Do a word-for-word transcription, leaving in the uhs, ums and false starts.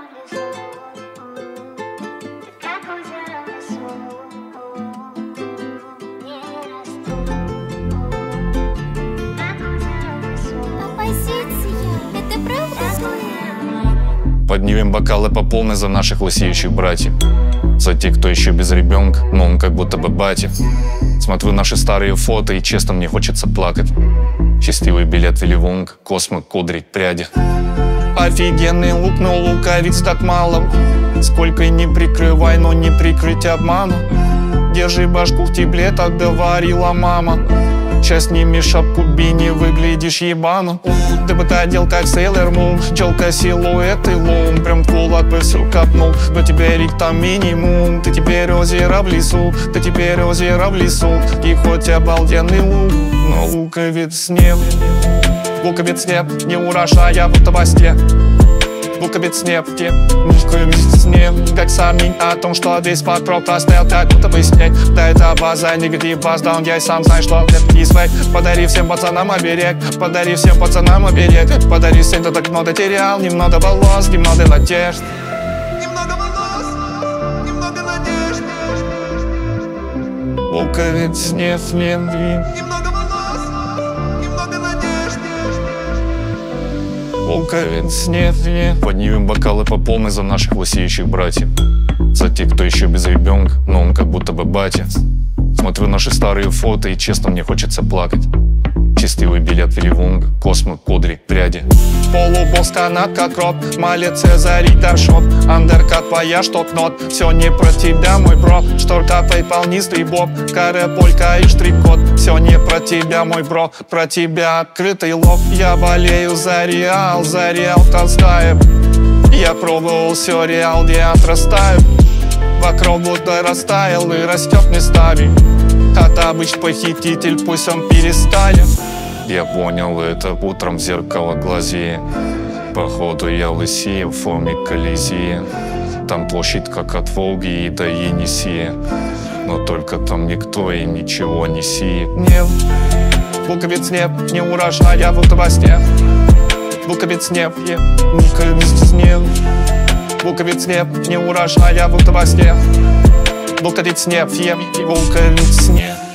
Поднимем бокалы по полной за наших лысеющих братьев, за тех, кто еще без ребенка, но он как будто бы батя. Смотрю наши старые фото, и честно мне хочется плакать. Счастливый билет в Ливонг, космы, кудри, пряди. Офигенный лук, но луковиц так мало. Сколько не прикрывай, но не прикрыть обману. Держи башку в тепле, так говорила мама. Сейчас сними шапку, бини, выглядишь ебану. Ты бы одел как Сейлор Мун, челка, силуэт и лун. Прям в кулак бы все капнул, но теперь их там минимум. Ты теперь озеро в лесу, ты теперь озеро в лесу. И хоть обалденный лук, но луковиц нет. Луковиц нет, не урожая в автобасте. Луковиц нет, где луковиц нет. Как сомнений о том, что весь покров простыл, как будто бы снег. Да это база, негатив баз, да он я и сам знаю, что это не свой. Подари всем пацанам оберег, подари всем пацанам оберег. Подари всем, кто так много терял, немного волос, немного надежд. Немного волос, немного надежд. Луковиц нет, нет, нет. Немного волос, немного надежд. Луковиц нет, нет. Поднимем бокалы по полной за наших лысеющих братьев, за тех, кто еще без ребенка, но он как будто бы батя. Смотрю наши старые фото, и честно мне хочется плакать. Счастливый билет в Ливонг, космы, кудри, пряди. Полубосс канат как рот, малец Цезарь, даршот. Андеркат, вояж, тот нот. Все не про тебя, мой бро. Шторка, пейпал, низкий боб. Каре, полька и штрих-код. Все не про тебя, мой бро. Про тебя открытый лоб. Я болею за Реал, за Реал Толстая. Я пробовал все, Реал, где отрастаю. Вокруг будто растаял и растет местами. Хоттабыч, похититель, пусть он перестанет. Я понял это утром в зеркало глазея. Походу я лысею в форме Колизея. Там площадь как от Волги и до Енисея. Но только там никто и ничего не сеет. Нет, луковиц нет, не урожая в автобасте. Луковиц нет, луковиц нет. Луковиц нет, не урожая в автобасте. Луковиц нет, луковиц нет.